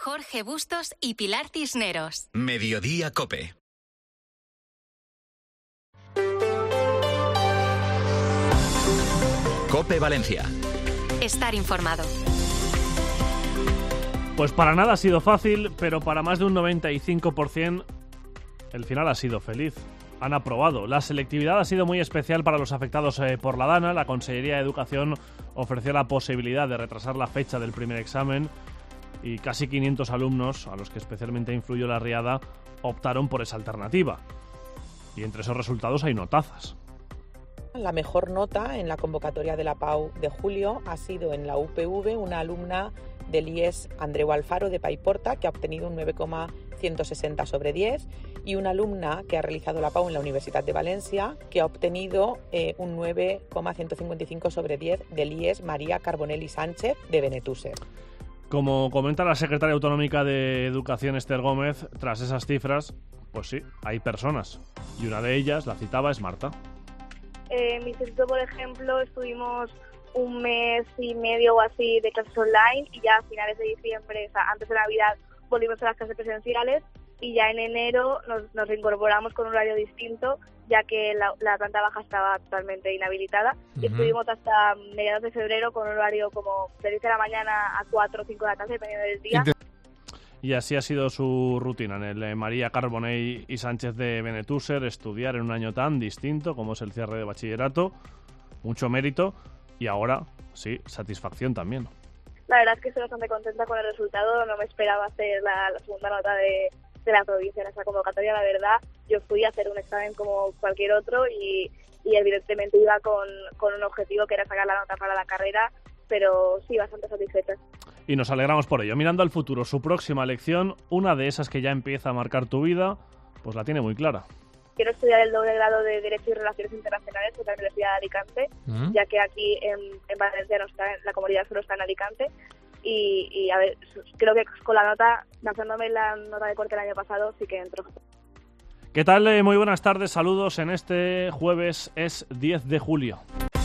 Jorge Bustos y Pilar Cisneros. Mediodía COPE. COPE Valencia. Estar informado. Pues para nada ha sido fácil, pero para más de un 95% el final ha sido feliz. Han aprobado. La selectividad ha sido muy especial para los afectados por la DANA. La Consellería de Educación ofreció la posibilidad de retrasar la fecha del primer examen y casi 500 alumnos, a los que especialmente influyó la riada, optaron por esa alternativa. Y entre esos resultados hay notazas. La mejor nota en la convocatoria de la PAU de julio ha sido en la UPV una alumna del IES Andreu Alfaro de Paiporta, que ha obtenido un 9,160 sobre 10, y una alumna que ha realizado la PAU en la Universidad de Valencia, que ha obtenido un 9,155 sobre 10 del IES María Carbonelli Sánchez de Benetússer. Como comenta la secretaria autonómica de Educación, Esther Gómez, tras esas cifras, pues sí, hay personas. Y una de ellas, la citaba, es Marta. En mi instituto, por ejemplo, estuvimos un mes y medio o así de clases online y ya a finales de diciembre, o sea, antes de Navidad, volvimos a las clases presenciales y ya en enero nos reincorporamos con un horario distinto, ya que la planta baja estaba totalmente inhabilitada. Y estuvimos hasta mediados de febrero con un horario como de 10 de la mañana a 4 o 5 de la tarde, dependiendo del día. Y así ha sido su rutina en el María Carbonell y Sánchez de Benetússer, estudiar en un año tan distinto como es el cierre de bachillerato, mucho mérito y ahora, sí, satisfacción también. La verdad es que estoy bastante contenta con el resultado, no me esperaba hacer la segunda nota de la provincia en esa convocatoria, la verdad. Yo fui a hacer un examen como cualquier otro y evidentemente iba con un objetivo que era sacar la nota para la carrera, pero sí, bastante satisfecha. Y nos alegramos por ello. Mirando al futuro, su próxima elección, una de esas que ya empieza a marcar tu vida, pues la tiene muy clara. Quiero estudiar el doble grado de Derecho y Relaciones Internacionales en la Universidad de Alicante, ya que aquí en Valencia no está, la comunidad solo está en Alicante. Y a ver, creo que con la nota, lanzándome la nota de corte el año pasado, sí que entro. ¿Qué tal? Muy buenas tardes, saludos en este jueves, es 10 de julio.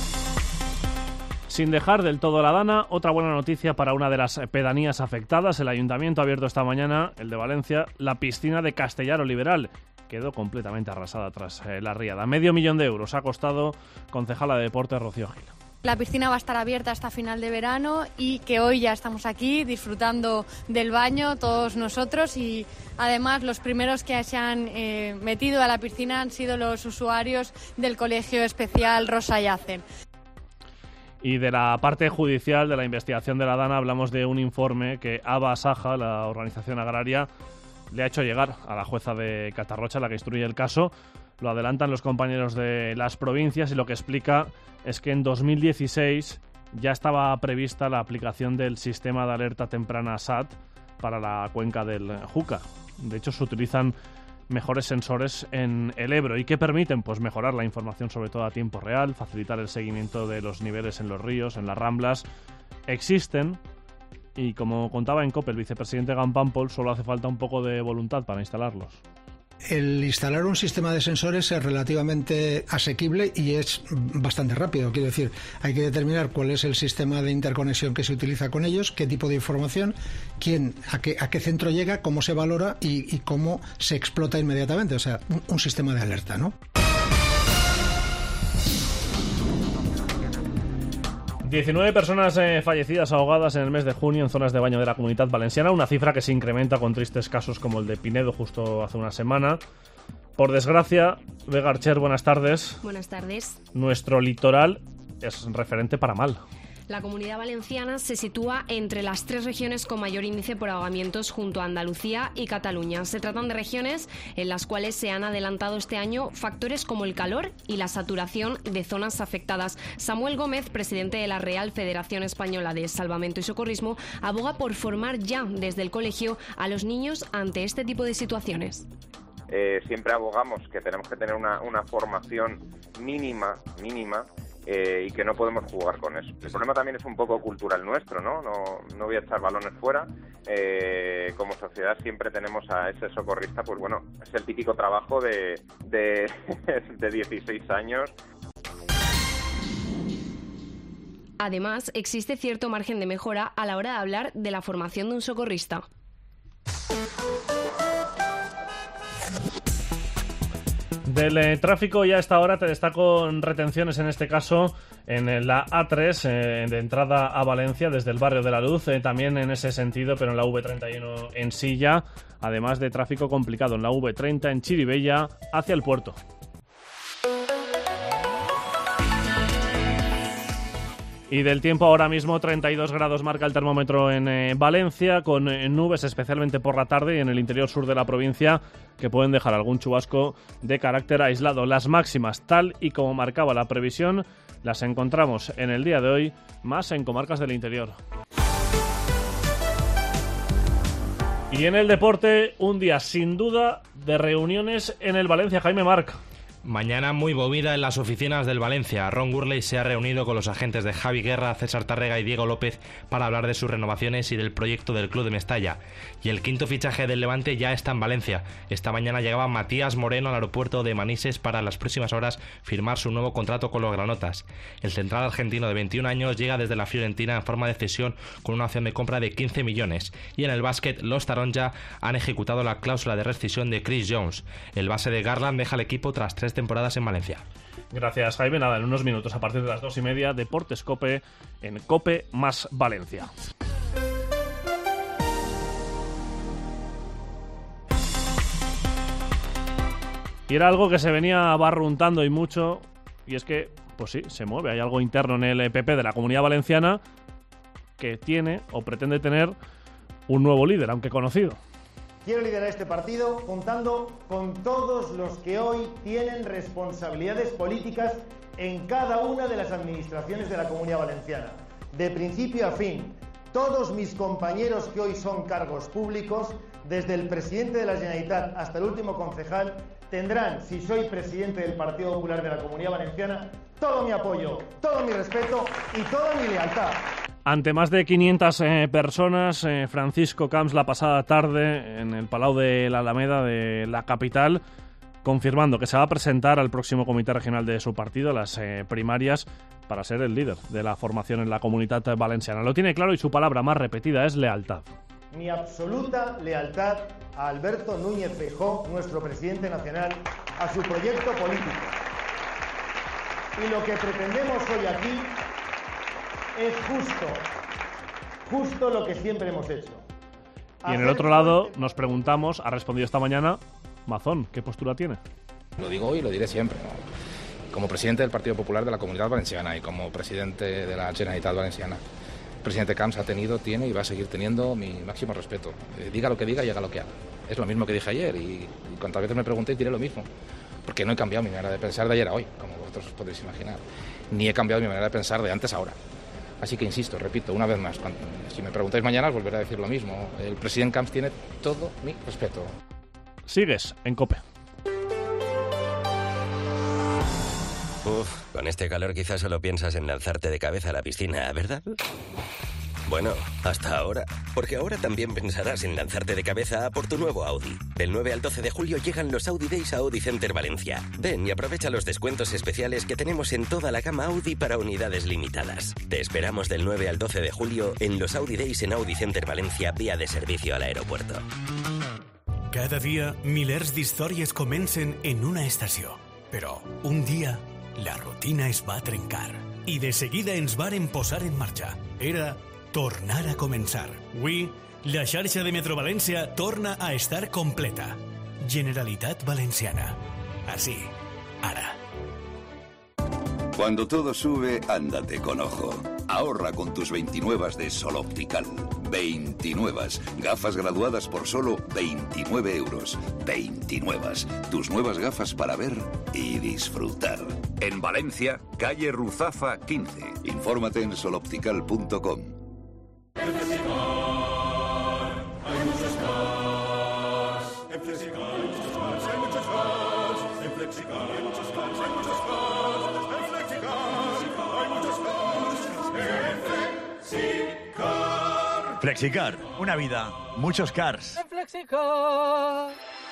Sin dejar del todo la DANA, otra buena noticia para una de las pedanías afectadas. El Ayuntamiento ha abierto esta mañana, el de Valencia, la piscina de Castellaro Liberal. Quedó completamente arrasada tras la riada. 500.000 euros ha costado concejala de Deportes Rocío Gil. La piscina va a estar abierta hasta final de verano y que hoy ya estamos aquí disfrutando del baño todos nosotros, y además los primeros que se han metido a la piscina han sido los usuarios del Colegio Especial Rosa Yacen. Y de la parte judicial de la investigación de la DANA hablamos de un informe que ABA Saja, la organización agraria, le ha hecho llegar a la jueza de Catarrocha, la que instruye el caso. Lo adelantan los compañeros de las provincias y lo que explica es que en 2016 ya estaba prevista la aplicación del sistema de alerta temprana SAT para la cuenca del Júcar. De hecho, se utilizan mejores sensores en el Ebro y que permiten pues mejorar la información, sobre todo a tiempo real, facilitar el seguimiento de los niveles en los ríos, en las ramblas. Existen, y como contaba en COPE el vicepresidente Gampámpol, solo hace falta un poco de voluntad para instalarlos. El instalar un sistema de sensores es relativamente asequible y es bastante rápido. Quiero decir, hay que determinar cuál es el sistema de interconexión que se utiliza con ellos, qué tipo de información, a qué centro llega, cómo se valora y cómo se explota inmediatamente. O sea, un sistema de alerta, ¿no? 19 personas fallecidas ahogadas en el mes de junio en zonas de baño de la Comunitat Valenciana, una cifra que se incrementa con tristes casos como el de Pinedo justo hace una semana. Por desgracia, Vega Archer, buenas tardes. Buenas tardes. Nuestro litoral es referente para mal. La Comunidad Valenciana se sitúa entre las 3 regiones con mayor índice por ahogamientos junto a Andalucía y Cataluña. Se tratan de regiones en las cuales se han adelantado este año factores como el calor y la saturación de zonas afectadas. Samuel Gómez, presidente de la Real Federación Española de Salvamento y Socorrismo, aboga por formar ya desde el colegio a los niños ante este tipo de situaciones. Siempre abogamos que tenemos que tener una formación mínima y que no podemos jugar con eso. El problema también es un poco cultural nuestro, ¿no? No voy a echar balones fuera. Como sociedad siempre tenemos a ese socorrista, pues bueno, es el típico trabajo de 16 años. Además, existe cierto margen de mejora a la hora de hablar de la formación de un socorrista. Del tráfico ya a esta hora te destaco retenciones en este caso en la A3 de entrada a Valencia desde el barrio de la Luz, también en ese sentido, pero en la V31 en Silla, además de tráfico complicado en la V30 en Chirivella hacia el puerto. Y del tiempo ahora mismo 32 grados marca el termómetro en Valencia, con nubes especialmente por la tarde y en el interior sur de la provincia que pueden dejar algún chubasco de carácter aislado. Las máximas, tal y como marcaba la previsión, las encontramos en el día de hoy más en comarcas del interior. Y en el deporte, un día sin duda de reuniones en el Valencia. Jaime Marc. Mañana muy movida en las oficinas del Valencia. Ron Gurley se ha reunido con los agentes de Javi Guerra, César Tárrega y Diego López para hablar de sus renovaciones y del proyecto del club de Mestalla. Y el quinto fichaje del Levante ya está en Valencia. Esta mañana llegaba Matías Moreno al aeropuerto de Manises para en las próximas horas firmar su nuevo contrato con los granotas. El central argentino de 21 años llega desde la Fiorentina en forma de cesión con una opción de compra de 15 millones. Y en el básquet, los Taronja han ejecutado la cláusula de rescisión de Chris Jones. El base de Garland deja el equipo tras 3 temporadas en Valencia. Gracias, Jaime. Nada, en unos minutos a partir de las 2:30, Deportes COPE en COPE más Valencia. Y era algo que se venía barruntando y mucho, y es que, pues sí, se mueve. Hay algo interno en el PP de la Comunidad Valenciana que tiene o pretende tener un nuevo líder, aunque conocido. Quiero liderar este partido contando con todos los que hoy tienen responsabilidades políticas en cada una de las administraciones de la Comunidad Valenciana. De principio a fin, todos mis compañeros que hoy son cargos públicos, desde el presidente de la Generalitat hasta el último concejal, tendrán, si soy presidente del Partido Popular de la Comunidad Valenciana, todo mi apoyo, todo mi respeto y toda mi lealtad. Ante más de 500 personas, Francisco Camps la pasada tarde en el Palau de la Alameda de la capital, confirmando que se va a presentar al próximo comité regional de su partido, las primarias, para ser el líder de la formación en la Comunitat Valenciana. Lo tiene claro y su palabra más repetida es lealtad. Mi absoluta lealtad a Alberto Núñez Feijóo, nuestro presidente nacional, a su proyecto político. Y lo que pretendemos hoy aquí es justo lo que siempre hemos hecho. Y en el otro lado nos preguntamos, ha respondido esta mañana, Mazón, ¿qué postura tiene? Lo digo hoy y lo diré siempre, ¿no? Como presidente del Partido Popular de la Comunidad Valenciana y como presidente de la Generalitat Valenciana, el presidente Camps ha tenido, tiene y va a seguir teniendo mi máximo respeto. Diga lo que diga y haga lo que haga. Es lo mismo que dije ayer y cuantas veces me preguntéis diré lo mismo. Porque no he cambiado mi manera de pensar de ayer a hoy, como vosotros os podéis imaginar. Ni he cambiado mi manera de pensar de antes a ahora. Así que insisto, repito, una vez más, si me preguntáis mañana os volveré a decir lo mismo. El presidente Camps tiene todo mi respeto. Sigues en COPE. Uf, con este calor quizás solo piensas en lanzarte de cabeza a la piscina, ¿verdad? Bueno, hasta ahora. Porque ahora también pensarás en lanzarte de cabeza a por tu nuevo Audi. Del 9 al 12 de julio llegan los Audi Days a Audi Center Valencia. Ven y aprovecha los descuentos especiales que tenemos en toda la gama Audi para unidades limitadas. Te esperamos del 9 al 12 de julio en los Audi Days en Audi Center Valencia, vía de servicio al aeropuerto. Cada dia, milers d'històries comencen en una estació. Però un dia, la rutina es va trencar. I de seguida ens varen posar en marxa. Era tornar a començar. Avui, la xarxa de Metro València torna a estar completa. Generalitat Valenciana. Así, ara. Cuando todo sube, ándate con ojo. Ahorra con tus 29 de Sol Optical. 29. Gafas graduadas por solo 29 euros. 29. Tus nuevas gafas para ver y disfrutar. En Valencia, calle Ruzafa 15. Infórmate en soloptical.com. En Flexicar hay muchos cars. En Flexicar hay muchos cars, hay muchos cars. En Flexicar hay muchos cars, hay muchos cars. En Flexicar hay muchos cars. En Flexicar. Flexicar, una vida, muchos cars. En Flexicar.